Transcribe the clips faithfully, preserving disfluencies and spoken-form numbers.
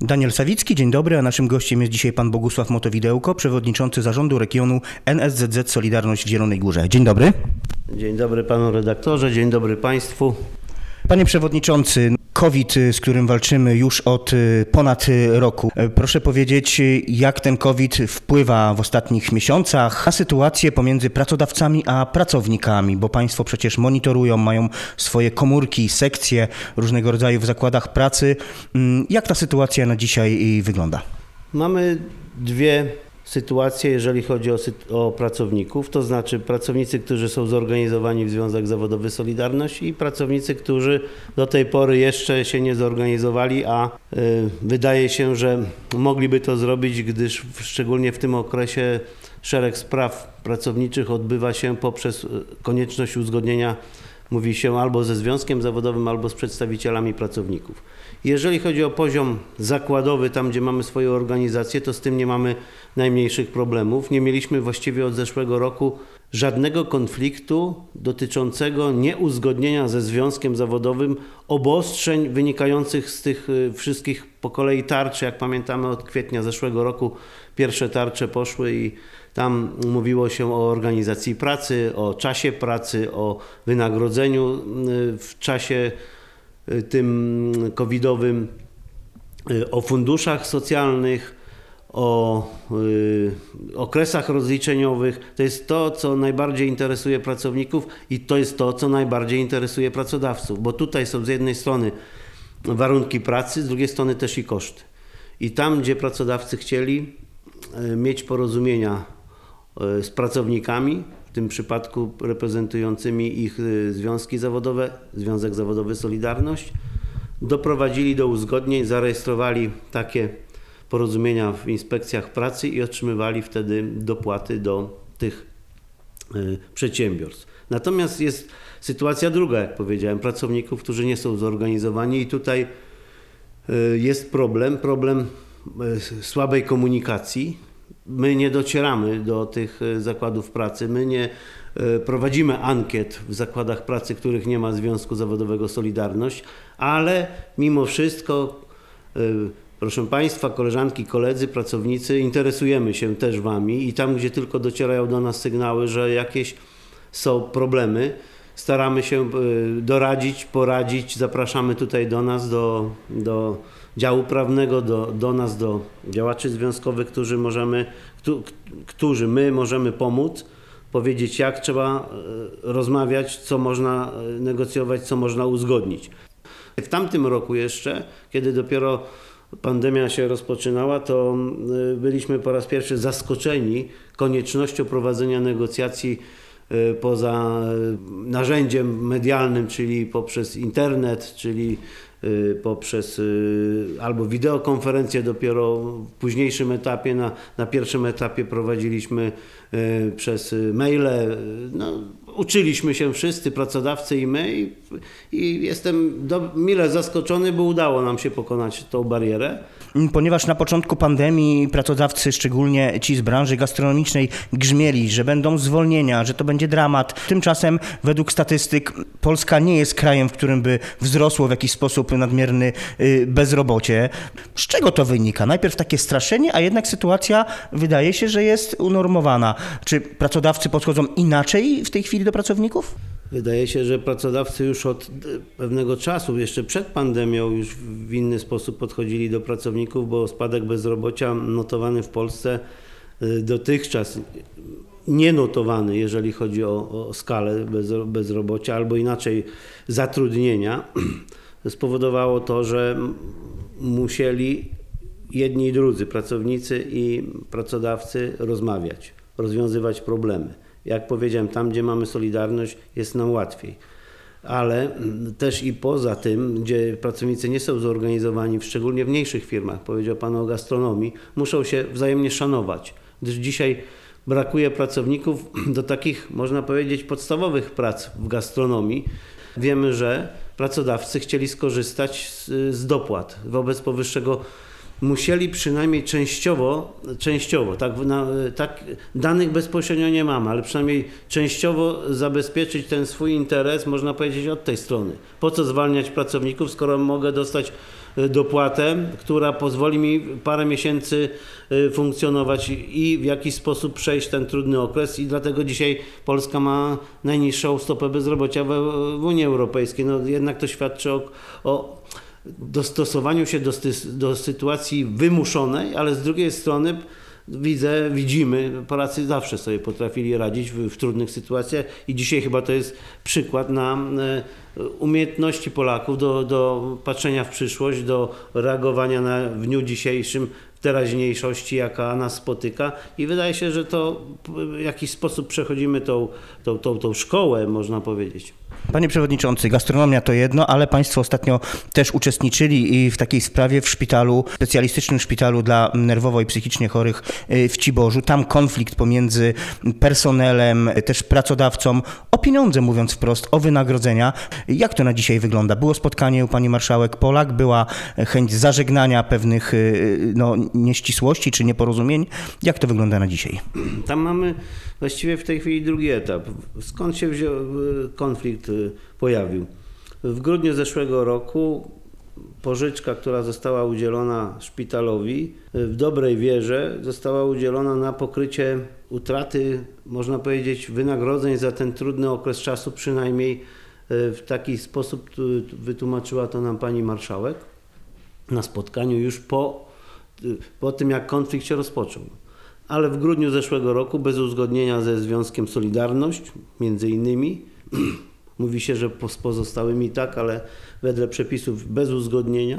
Daniel Sawicki, dzień dobry, a naszym gościem jest dzisiaj pan Bogusław Motowidełko, przewodniczący zarządu regionu N S Z Z Solidarność w Zielonej Górze. Dzień dobry. Dzień dobry panu redaktorze, dzień dobry państwu. Panie przewodniczący, COVID, z którym walczymy już od ponad roku. Proszę powiedzieć, jak ten COVID wpływa w ostatnich miesiącach na sytuację pomiędzy pracodawcami a pracownikami, bo państwo przecież monitorują, mają swoje komórki, sekcje różnego rodzaju w zakładach pracy. Jak ta sytuacja na dzisiaj wygląda? Mamy dwie sytuacje, jeżeli chodzi o, o pracowników, to znaczy pracownicy, którzy są zorganizowani w Związek Zawodowy Solidarność i pracownicy, którzy do tej pory jeszcze się nie zorganizowali, a y, wydaje się, że mogliby to zrobić, gdyż w, szczególnie w tym okresie szereg spraw pracowniczych odbywa się poprzez konieczność uzgodnienia, mówi się, albo ze Związkiem Zawodowym, albo z przedstawicielami pracowników. Jeżeli chodzi o poziom zakładowy, tam gdzie mamy swoją organizację, to z tym nie mamy najmniejszych problemów. Nie mieliśmy właściwie od zeszłego roku żadnego konfliktu dotyczącego nieuzgodnienia ze Związkiem Zawodowym obostrzeń wynikających z tych wszystkich po kolei tarcz. Jak pamiętamy, od kwietnia zeszłego roku pierwsze tarcze poszły i tam mówiło się o organizacji pracy, o czasie pracy, o wynagrodzeniu w czasie tym covidowym, o funduszach socjalnych, o y, okresach rozliczeniowych. To jest to, co najbardziej interesuje pracowników i to jest to, co najbardziej interesuje pracodawców, bo tutaj są z jednej strony warunki pracy, z drugiej strony też i koszty. I tam, gdzie pracodawcy chcieli y, mieć porozumienia y, z pracownikami, w tym przypadku reprezentującymi ich związki zawodowe, Związek Zawodowy Solidarność, doprowadzili do uzgodnień, zarejestrowali takie porozumienia w inspekcjach pracy i otrzymywali wtedy dopłaty do tych y, przedsiębiorstw. Natomiast jest sytuacja druga, jak powiedziałem, pracowników, którzy nie są zorganizowani i tutaj y, jest problem, problem y, słabej komunikacji. My nie docieramy do tych zakładów pracy, my nie prowadzimy ankiet w zakładach pracy, których nie ma Związku Zawodowego Solidarność, ale mimo wszystko, proszę państwa, koleżanki, koledzy, pracownicy, interesujemy się też wami i tam, gdzie tylko docierają do nas sygnały, że jakieś są problemy, staramy się doradzić, poradzić, zapraszamy tutaj do nas, do, do działu prawnego, do, do nas, do działaczy związkowych, którzy możemy, którzy my możemy pomóc, powiedzieć, jak trzeba rozmawiać, co można negocjować, co można uzgodnić. W tamtym roku jeszcze, kiedy dopiero pandemia się rozpoczynała, to byliśmy po raz pierwszy zaskoczeni koniecznością prowadzenia negocjacji poza narzędziem medialnym, czyli poprzez internet, czyli poprzez albo wideokonferencję. Dopiero w późniejszym etapie, na, na pierwszym etapie prowadziliśmy przez maile. No, uczyliśmy się wszyscy, pracodawcy i my i, i jestem do, mile zaskoczony, bo udało nam się pokonać tą barierę. Ponieważ na początku pandemii pracodawcy, szczególnie ci z branży gastronomicznej, grzmieli, że będą zwolnienia, że to będzie dramat. Tymczasem według statystyk Polska nie jest krajem, w którym by wzrosło w jakiś sposób nadmierne bezrobocie. Z czego to wynika? Najpierw takie straszenie, a jednak sytuacja wydaje się, że jest unormowana. Czy pracodawcy podchodzą inaczej w tej chwili do pracowników? Wydaje się, że pracodawcy już od pewnego czasu, jeszcze przed pandemią, już w inny sposób podchodzili do pracowników, bo spadek bezrobocia notowany w Polsce dotychczas nie notowany, jeżeli chodzi o, o skalę bezrobocia, albo inaczej zatrudnienia, spowodowało to, że musieli jedni i drudzy, pracownicy i pracodawcy, rozmawiać, rozwiązywać problemy. Jak powiedziałem, tam gdzie mamy solidarność, jest nam łatwiej. Ale też i poza tym, gdzie pracownicy nie są zorganizowani, szczególnie w mniejszych firmach, powiedział Pan o gastronomii, muszą się wzajemnie szanować, gdyż dzisiaj brakuje pracowników do takich, można powiedzieć, podstawowych prac w gastronomii. Wiemy, że pracodawcy chcieli skorzystać z, z dopłat. Wobec powyższego musieli przynajmniej częściowo, częściowo tak, na, tak danych bezpośrednio nie mamy, ale przynajmniej częściowo zabezpieczyć ten swój interes, można powiedzieć, od tej strony. Po co zwalniać pracowników, skoro mogę dostać dopłatę, która pozwoli mi parę miesięcy funkcjonować i w jakiś sposób przejść ten trudny okres i dlatego dzisiaj Polska ma najniższą stopę bezrobocia w, w Unii Europejskiej. No jednak to świadczy o, o dostosowaniu się do, do sytuacji wymuszonej, ale z drugiej strony widzę, widzimy, Polacy zawsze sobie potrafili radzić w, w trudnych sytuacjach i dzisiaj chyba to jest przykład na umiejętności Polaków do, do patrzenia w przyszłość, do reagowania na, w dniu dzisiejszym teraźniejszości, jaka nas spotyka i wydaje się, że to w jakiś sposób przechodzimy tą, tą, tą, tą szkołę, można powiedzieć. Panie Przewodniczący, gastronomia to jedno, ale Państwo ostatnio też uczestniczyli i w takiej sprawie w szpitalu, specjalistycznym szpitalu dla nerwowo i psychicznie chorych w Ciborzu. Tam konflikt pomiędzy personelem, też pracodawcą, o pieniądze mówiąc wprost, o wynagrodzenia. Jak to na dzisiaj wygląda? Było spotkanie u pani marszałek Polak, była chęć zażegnania pewnych no, nieścisłości czy nieporozumień. Jak to wygląda na dzisiaj? Tam mamy właściwie w tej chwili drugi etap. Skąd się wziął konflikt pojawił? W grudniu zeszłego roku pożyczka, która została udzielona szpitalowi w dobrej wierze, została udzielona na pokrycie utraty, można powiedzieć, wynagrodzeń za ten trudny okres czasu, przynajmniej w taki sposób wytłumaczyła to nam pani marszałek na spotkaniu już po, po tym, jak konflikt się rozpoczął. Ale w grudniu zeszłego roku bez uzgodnienia ze Związkiem Solidarność, między innymi, mówi się, że z pozostałymi tak, ale wedle przepisów bez uzgodnienia,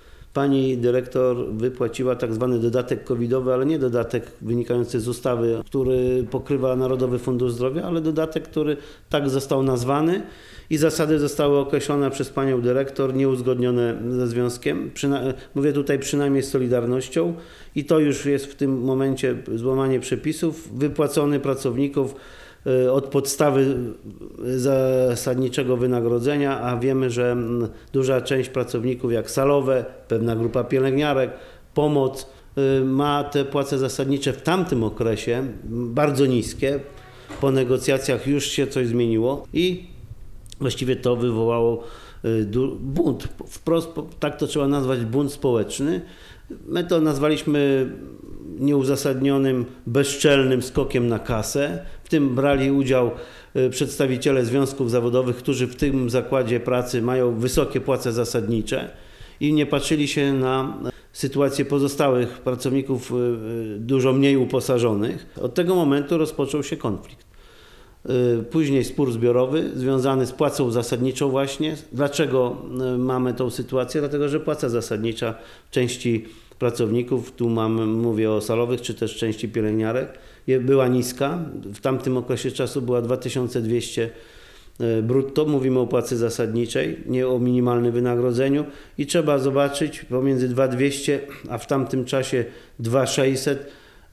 pani dyrektor wypłaciła tak zwany dodatek covidowy, ale nie dodatek wynikający z ustawy, który pokrywa Narodowy Fundusz Zdrowia, ale dodatek, który tak został nazwany i zasady zostały określone przez panią dyrektor, nieuzgodnione ze związkiem. Przyna- mówię tutaj przynajmniej z Solidarnością i to już jest w tym momencie złamanie przepisów. Wypłacony pracowników od podstawy zasadniczego wynagrodzenia, a wiemy, że duża część pracowników jak salowe, pewna grupa pielęgniarek, pomoc ma te płace zasadnicze w tamtym okresie bardzo niskie. Po negocjacjach już się coś zmieniło i właściwie to wywołało bunt, wprost tak to trzeba nazwać, bunt społeczny. My to nazwaliśmy nieuzasadnionym, bezczelnym skokiem na kasę. W tym brali udział przedstawiciele związków zawodowych, którzy w tym zakładzie pracy mają wysokie płace zasadnicze i nie patrzyli się na sytuację pozostałych pracowników dużo mniej uposażonych. Od tego momentu rozpoczął się konflikt. Później spór zbiorowy związany z płacą zasadniczą właśnie. Dlaczego mamy tą sytuację? Dlatego, że płaca zasadnicza części pracowników, tu mam, mówię o salowych czy też części pielęgniarek, była niska. W tamtym okresie czasu była dwa tysiące dwieście brutto. Mówimy o płacy zasadniczej, nie o minimalnym wynagrodzeniu i trzeba zobaczyć pomiędzy dwa tysiące dwieście a w tamtym czasie dwa tysiące sześćset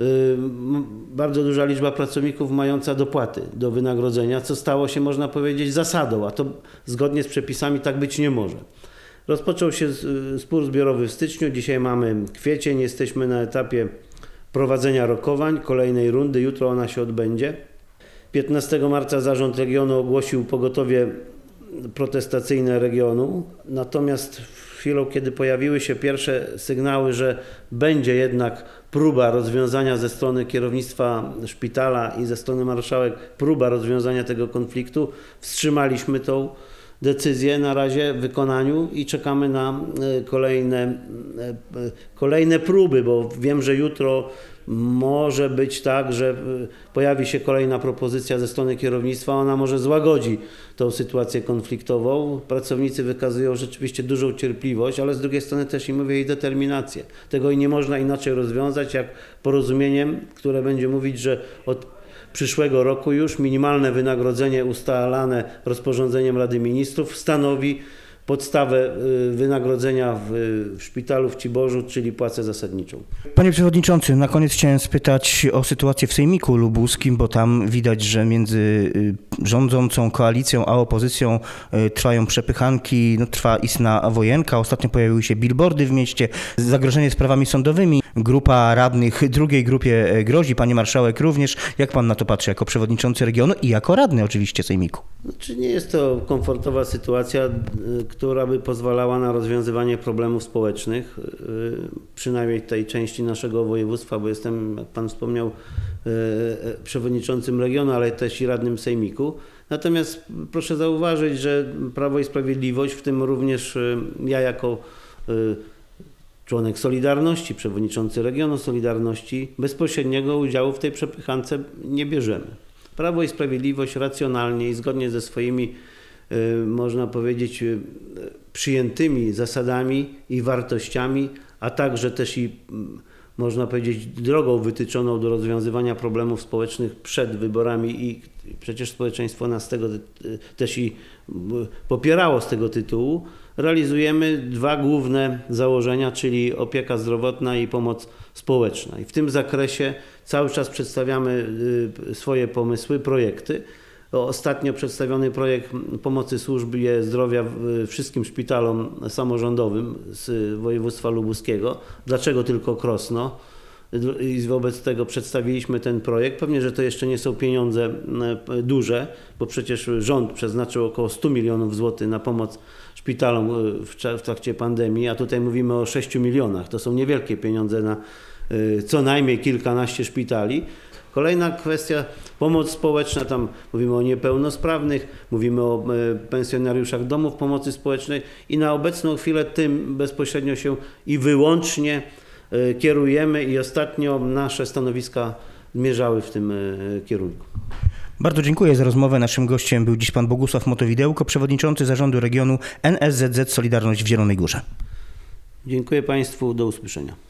bardzo duża liczba pracowników mająca dopłaty do wynagrodzenia, co stało się, można powiedzieć, zasadą, a to zgodnie z przepisami tak być nie może. Rozpoczął się spór zbiorowy w styczniu, dzisiaj mamy kwiecień, jesteśmy na etapie prowadzenia rokowań, kolejnej rundy, jutro ona się odbędzie. piętnastego marca Zarząd Regionu ogłosił pogotowie protestacyjne regionu, natomiast w chwilą, kiedy pojawiły się pierwsze sygnały, że będzie jednak próba rozwiązania ze strony kierownictwa szpitala i ze strony marszałek, próba rozwiązania tego konfliktu, wstrzymaliśmy tą decyzję na razie w wykonaniu i czekamy na kolejne, kolejne próby, bo wiem, że jutro może być tak, że pojawi się kolejna propozycja ze strony kierownictwa, ona może złagodzi tą sytuację konfliktową. Pracownicy wykazują rzeczywiście dużą cierpliwość, ale z drugiej strony też i mówię i determinację. Tego i nie można inaczej rozwiązać jak porozumieniem, które będzie mówić, że od przyszłego roku już minimalne wynagrodzenie ustalane rozporządzeniem Rady Ministrów stanowi podstawę wynagrodzenia w, w szpitalu w Ciborzu, czyli płacę zasadniczą. Panie Przewodniczący, na koniec chciałem spytać o sytuację w Sejmiku Lubuskim, bo tam widać, że między rządzącą koalicją a opozycją trwają przepychanki, no, trwa istna wojenka. Ostatnio pojawiły się billboardy w mieście, zagrożenie sprawami sądowymi. Grupa radnych drugiej grupie grozi, pani marszałek również. Jak pan na to patrzy jako przewodniczący regionu i jako radny oczywiście Sejmiku? Znaczy nie jest to komfortowa sytuacja, która by pozwalała na rozwiązywanie problemów społecznych, przynajmniej tej części naszego województwa, bo jestem, jak Pan wspomniał, przewodniczącym regionu, ale też i radnym sejmiku. Natomiast proszę zauważyć, że Prawo i Sprawiedliwość, w tym również ja jako członek Solidarności, przewodniczący regionu Solidarności, bezpośredniego udziału w tej przepychance nie bierzemy. Prawo i Sprawiedliwość racjonalnie i zgodnie ze swoimi, można powiedzieć, przyjętymi zasadami i wartościami, a także też i, można powiedzieć, drogą wytyczoną do rozwiązywania problemów społecznych przed wyborami i przecież społeczeństwo nas tego też i popierało z tego tytułu, realizujemy dwa główne założenia, czyli opieka zdrowotna i pomoc społeczna. I w tym zakresie cały czas przedstawiamy swoje pomysły, projekty. Ostatnio przedstawiony projekt pomocy służbie zdrowia wszystkim szpitalom samorządowym z województwa lubuskiego. Dlaczego tylko Krosno? I wobec tego przedstawiliśmy ten projekt. Pewnie, że to jeszcze nie są pieniądze duże, bo przecież rząd przeznaczył około sto milionów złotych na pomoc szpitalom w trakcie pandemii, a tutaj mówimy o sześciu milionach. To są niewielkie pieniądze na co najmniej kilkanaście szpitali. Kolejna kwestia, pomoc społeczna, tam mówimy o niepełnosprawnych, mówimy o pensjonariuszach domów pomocy społecznej i na obecną chwilę tym bezpośrednio się i wyłącznie kierujemy i ostatnio nasze stanowiska zmierzały w tym kierunku. Bardzo dziękuję za rozmowę. Naszym gościem był dziś pan Bogusław Motowidełko, przewodniczący zarządu regionu N S Z Z Solidarność w Zielonej Górze. Dziękuję Państwu, do usłyszenia.